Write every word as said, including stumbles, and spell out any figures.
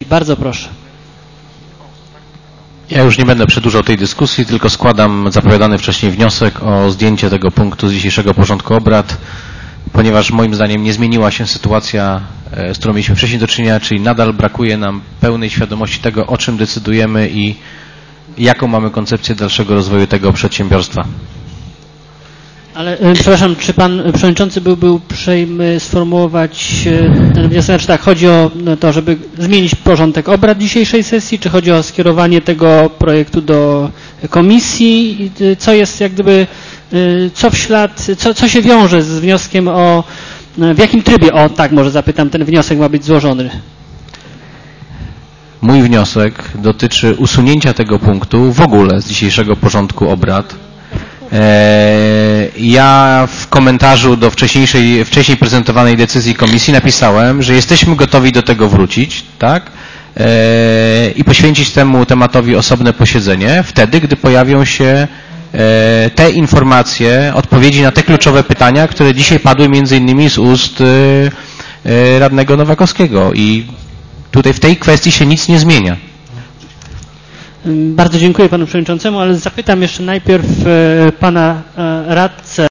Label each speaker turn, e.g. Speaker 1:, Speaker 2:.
Speaker 1: Bardzo proszę.
Speaker 2: Ja już nie będę przedłużał tej dyskusji, tylko składam zapowiadany wcześniej wniosek o zdjęcie tego punktu z dzisiejszego porządku obrad, ponieważ moim zdaniem nie zmieniła się sytuacja, z którą mieliśmy wcześniej do czynienia, czyli nadal brakuje nam pełnej świadomości tego, o czym decydujemy i jaką mamy koncepcję dalszego rozwoju tego przedsiębiorstwa.
Speaker 1: Ale, e, przepraszam, czy pan przewodniczący byłby uprzejmy sformułować e, ten wniosek, czy tak, chodzi o to, żeby zmienić porządek obrad dzisiejszej sesji, czy chodzi o skierowanie tego projektu do komisji? Co jest jak gdyby, e, co w ślad, co, co się wiąże z wnioskiem o, w jakim trybie, o tak może zapytam, ten wniosek ma być złożony?
Speaker 2: Mój wniosek dotyczy usunięcia tego punktu w ogóle z dzisiejszego porządku obrad. Ja w komentarzu do wcześniejszej, wcześniej prezentowanej decyzji komisji napisałem, że jesteśmy gotowi do tego wrócić, tak? I poświęcić temu tematowi osobne posiedzenie, wtedy, gdy pojawią się te informacje, odpowiedzi na te kluczowe pytania, które dzisiaj padły między innymi z ust radnego Nowakowskiego i tutaj w tej kwestii się nic nie zmienia.
Speaker 1: Bardzo dziękuję panu przewodniczącemu, ale zapytam jeszcze najpierw pana radcę.